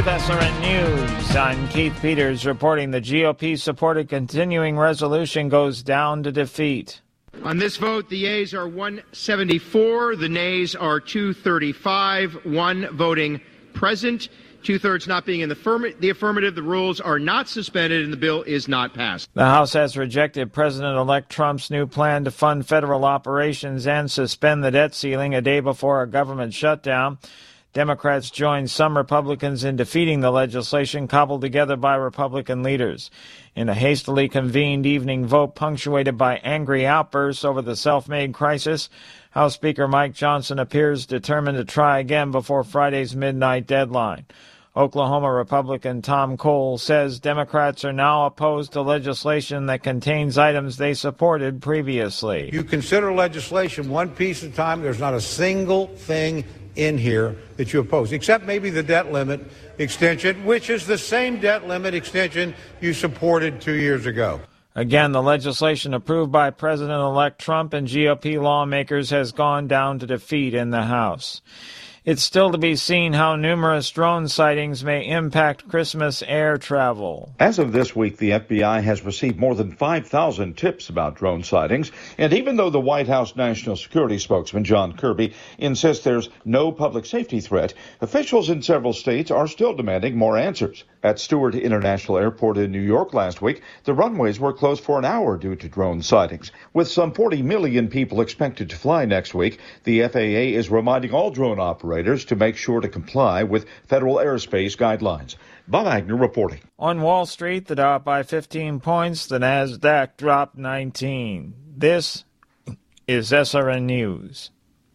SRN News. I'm Keith Peters reporting the GOP-supported continuing resolution goes down to defeat. On this vote, the yeas are 174, the nays are 235, one voting present, two-thirds not being in the affirmative. The rules are not suspended and the bill is not passed. The House has rejected President-elect Trump's new plan to fund federal operations and suspend the debt ceiling a day before a government shutdown. Democrats joined some Republicans in defeating the legislation cobbled together by Republican leaders. In a hastily convened evening vote punctuated by angry outbursts over the self-made crisis, House Speaker Mike Johnson appears determined to try again before Friday's midnight deadline. Oklahoma Republican Tom Cole says Democrats are now opposed to legislation that contains items they supported previously. You consider legislation one piece at a time. There's not a single thing in here that you oppose, except maybe the debt limit extension, which is the same debt limit extension you supported 2 years ago. Again, the legislation approved by President-elect Trump and GOP lawmakers has gone down to defeat in the House. It's still to be seen how numerous drone sightings may impact Christmas air travel. As of this week, the FBI has received more than 5,000 tips about drone sightings. And even though the White House National Security spokesman John Kirby insists there's no public safety threat, officials in several states are still demanding more answers. At Stewart International Airport in New York last week, the runways were closed for an hour due to drone sightings. With some 40 million people expected to fly next week, the FAA is reminding all drone operators to make sure to comply with federal airspace guidelines. Bob Agner reporting. On Wall Street, the Dow up by 15 points, the Nasdaq dropped 19. This is SRN News.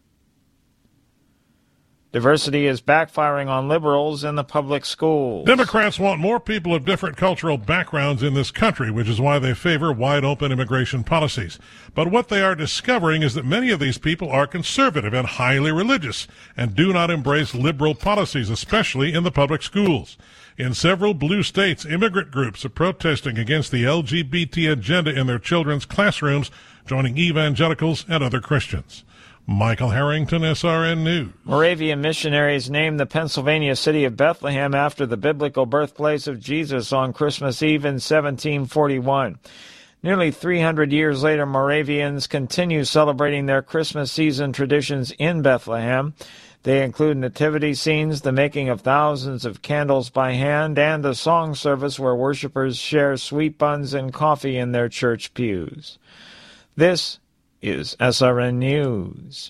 Diversity is backfiring on liberals in the public schools. Democrats want more people of different cultural backgrounds in this country, which is why they favor wide-open immigration policies. But what they are discovering is that many of these people are conservative and highly religious and do not embrace liberal policies, especially in the public schools. In several blue states, immigrant groups are protesting against the LGBT agenda in their children's classrooms, joining evangelicals and other Christians. Michael Harrington, SRN News. Moravian missionaries named the Pennsylvania city of Bethlehem after the biblical birthplace of Jesus on Christmas Eve in 1741. Nearly 300 years later, Moravians continue celebrating their Christmas season traditions in Bethlehem. They include nativity scenes, the making of thousands of candles by hand, and a song service where worshipers share sweet buns and coffee in their church pews. This is SRN News.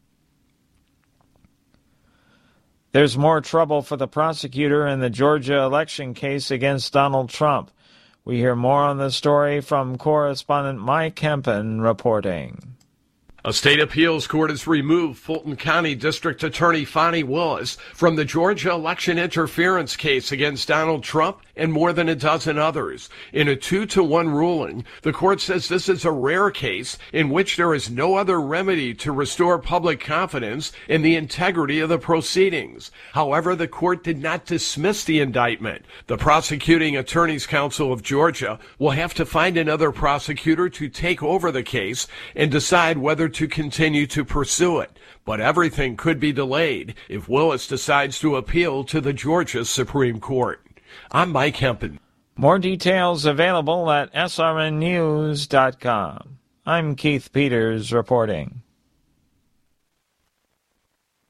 There's more trouble for the prosecutor in the Georgia election case against Donald Trump. We hear more on the story from correspondent Mike Hempen reporting. A state appeals court has removed Fulton County District Attorney Fani Willis from the Georgia election interference case against Donald Trump and more than a dozen others. In a 2-1 ruling, the court says this is a rare case in which there is no other remedy to restore public confidence in the integrity of the proceedings. However, the court did not dismiss the indictment. The Prosecuting Attorneys Council of Georgia will have to find another prosecutor to take over the case and decide whether to continue to pursue it. But everything could be delayed if Willis decides to appeal to the Georgia Supreme Court. I'm Mike Hempen. More details available at srnnews.com. I'm Keith Peters reporting.